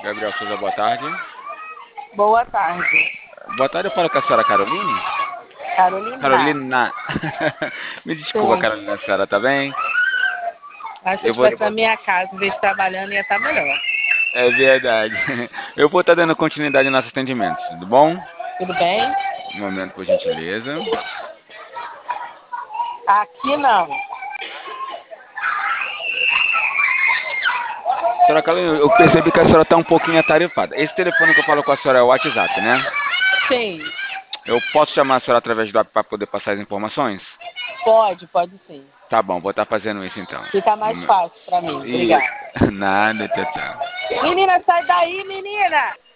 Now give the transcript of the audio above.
Gabriel Souza, boa tarde. Boa tarde, Boa tarde, eu falo com a senhora Caroline. Carolina. Carolina. Me desculpa, Sim, Carolina, a senhora tá bem? acho que se eu Eu vou. estivesse na minha casa, em vez de trabalhando, ia estar melhor. É verdade. Eu vou estar dando continuidade aos nossos atendimentos, tudo bom? Tudo bem? Um momento, por gentileza. Aqui não. Senhora Carolina, eu percebi que a senhora está um pouquinho atarefada. Esse telefone que eu falo com a senhora é o WhatsApp, né? Sim, Eu posso chamar a senhora através do app para poder passar as informações? pode sim. Tá bom, vou estar fazendo isso então. Fica mais fácil para mim. E Obrigada. nada, tchau, tchau. Menina, sai daí, menina!